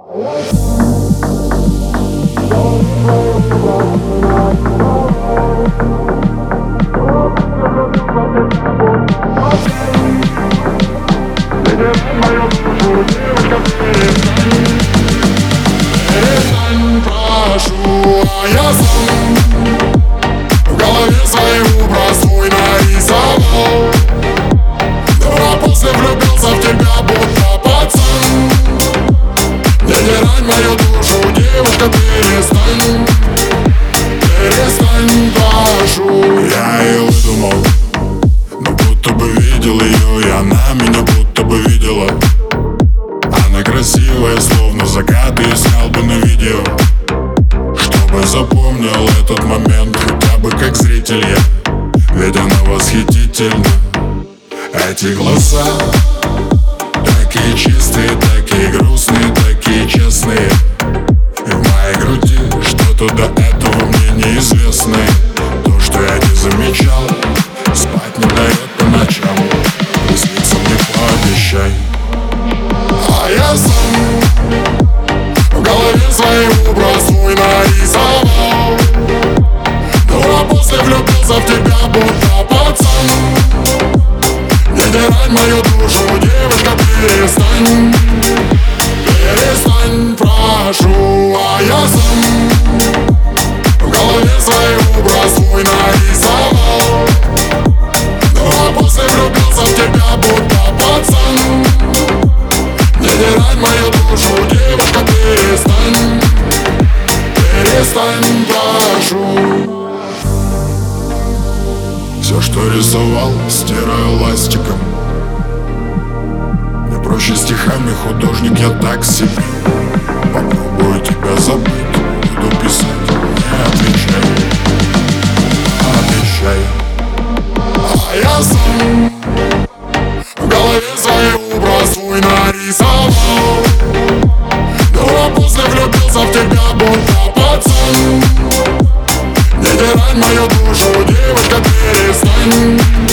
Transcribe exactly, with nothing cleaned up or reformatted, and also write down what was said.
Перестань, прошу, а я сам в голове свою образ свой нарисовал. Но после влюбился в тебя, будто пацан. Не дерань мою душу, девушка, перестань. Перестань, прошу. Я ее выдумал, но будто бы видел ее, и она меня будто бы видела. Она красивая, словно закат, и снял бы на видео, чтобы запомнил этот момент хотя бы как зритель я. Ведь она восхитительна. Эти глаза такие чистые, такие грустные, такие честные. И в моей груди что-то до этого мне неизвестное. То, что я не замечал, спать не дает по ночам. Присниться мне пообещай. А я сам в голове свой образ свой нарисовал. Ну а после влюбился в тебя, будто пацан. Не дерань мою душу, девушка, перестань. Перестань, прошу. А я сам в голове свой образ свой нарисовал. Ну а после влюбился в тебя, будто пацан. Не дерань мою душу, девушка, перестань. Перестань, прошу. Все, что рисовал, стираю ластиком. Мне проще стихами, художник я так себе. Попробую тебя забыть, буду писать, не отвечай. Обещаю. А я сам в голове свой образ свой нарисовал. Ну а после влюбился в тебя, будто пацан. Не дерань мою душу, девушка, перестань.